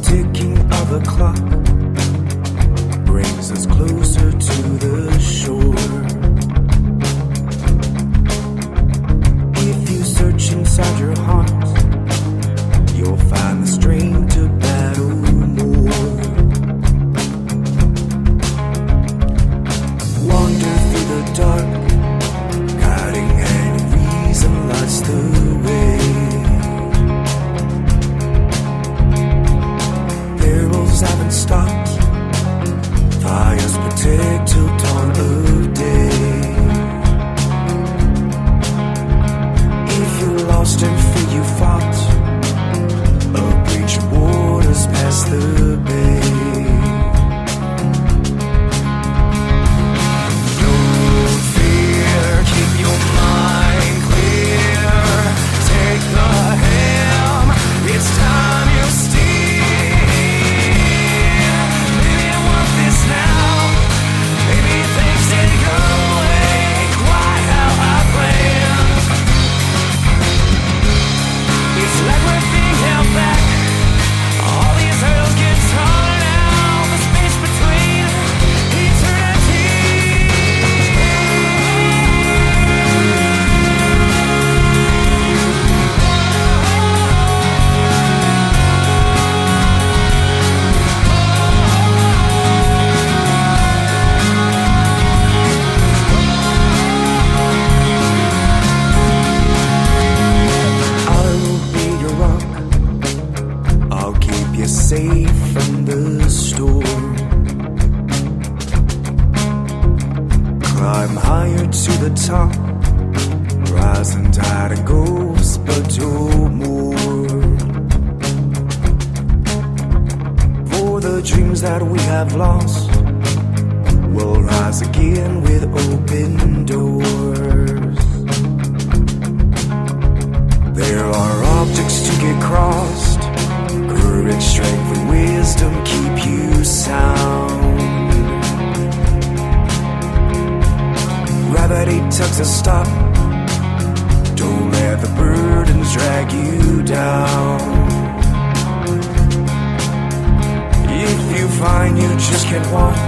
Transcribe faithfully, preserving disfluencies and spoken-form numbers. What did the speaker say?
ticking of the clock brings us closer to the shore. If you search inside your heart, you'll find the strength to battle more. Wander through the dark, guiding hand and reason lights the way. Perils haven't stopped, fires protect till dawn of day. If you're lost and fear you fought, a breach of waters past the bay. Don't fear, keep your mind clear. Take the helm, it's time you steer. Maybe I want this now. Maybe things didn't go away quite how I planned. It's like we're being held back. All these hurdles get taller now. The space between eternity. I will be your rock. I'll keep you safe from the storm. Climb higher to the top, rise and tide and goes, but do more. For the dreams that we have lost, we'll rise again with open doors. There are objects to get crossed. Courage, strength, and wisdom keep you sound. Gravity tugs a stop. Don't let the burdens drag you down. If you find you just can't walk,